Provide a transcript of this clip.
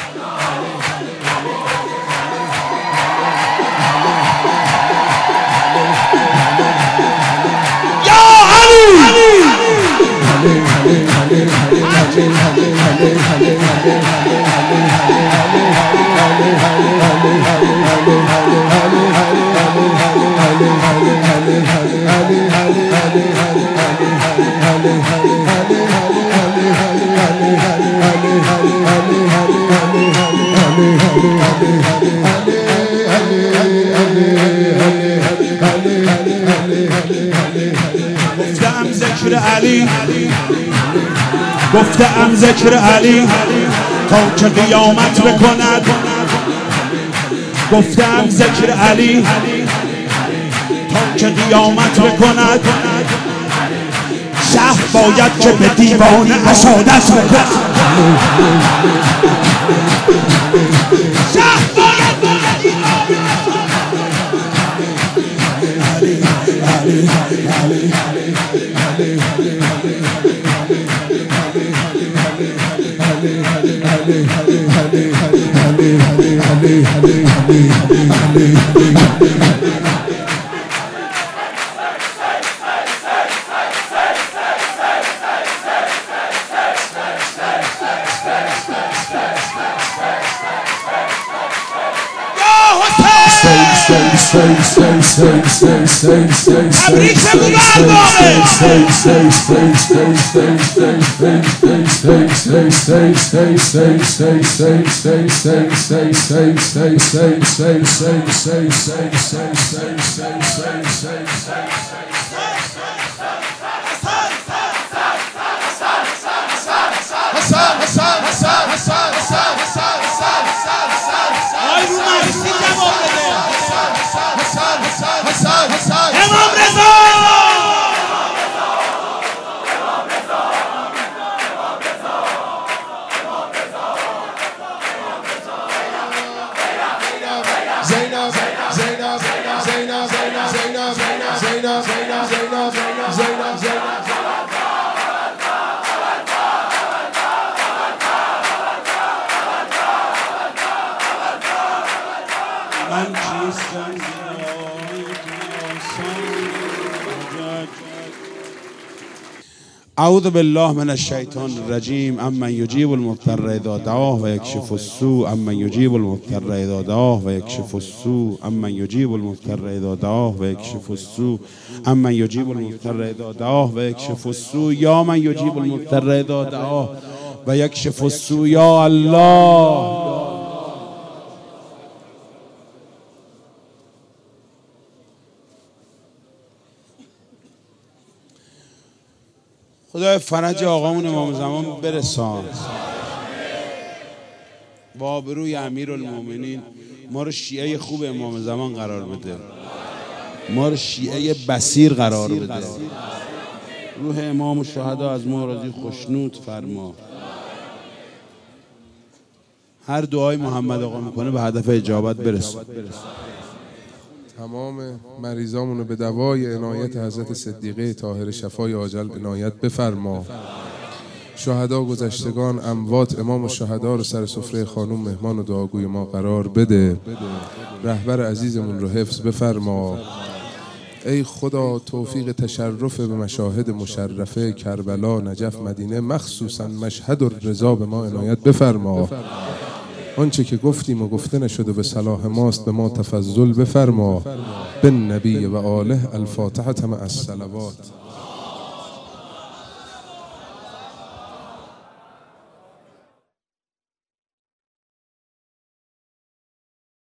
گفتم ذکر علی، گفتم ذکر علی تا که قیامت بکند. گفتم ذکر علی تا که قیامت بکند. شهر باید که به دیوان عشادت بکند. شهر باید به دیوان امام رضا من چیستم اعوذ بالله من الشیطان الرجیم. امن یجیب المضطر اذا دعاه و یکشف السوء. امن یجیب المضطر اذا دعاه و یکشف السوء. امن یجیب المضطر اذا دعاه و یکشف السوء. امن یجیب المضطر اذا دعاه و یکشف السوء. یا من یجیب المضطر اذا دعاه و یکشف السوء. یا الله. خدای فرج آقامون امام زمان برسان. با آبروی امیرالمومنین ما رو شیعه خوب امام زمان قرار بده. ما رو شیعه بصیر قرار بده. روح امام شهدا از ما راضی خوشنود فرما. هر دعای محمد آقا میکنه به هدف اجابت برسون. تمام مریضامونو به دوای عنایت حضرت صدیقه طاهر شفای عاجل عنایت بفرما. شهدا گذشتگان اموات امام الشهدا رو سر سفره خانوم مهمان و دعاگوی ما قرار بده. رهبر عزیزمون رو حفظ بفرما. ای خدا توفیق تشرف به مشاهد مشرفه کربلا، نجف، مدینه، مخصوصا مشهد الرضا به ما عنایت بفرما. آنچه که گفتیم و گفته نشده به صلاح ماست به ما تفضل بفرما. بالنبی و آله. الفاتحه مع الصلوات.